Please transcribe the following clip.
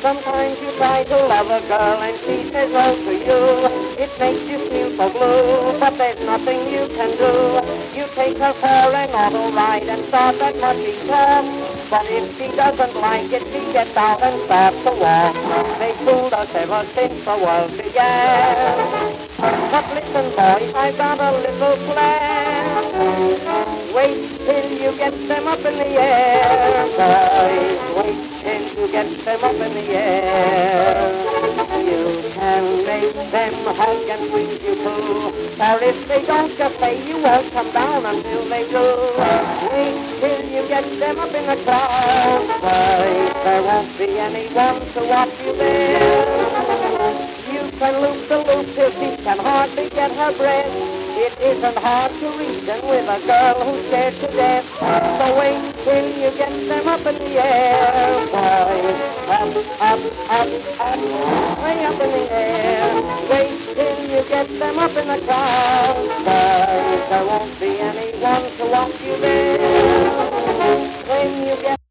Sometimes you try to love a girl and she says no to you. It makes you feel so blue, but there's nothing you can do. You take her for an auto ride and start that muddy talk. But if she doesn't like it, she gets out and starts to walk. They fooled us ever since the world began. But listen, boys, I've got a little plan. Wait till you get them up in the air, boys. Wait till you get them up in the air. You can make them hug and squeeze you too. For if they don't, just say you won't come down until they do. Wait till you get them up in the clouds, boys. There won't be anyone to watch you there. You can loop the loop till she can hardly get her breath. It isn't hard to reason with a girl who's scared to death. So wait till you get them up in the air, boys. Up, up, up, up, way up in the air. Wait till you get them up in the clouds, boys. There won't be anyone to walk you there. When you get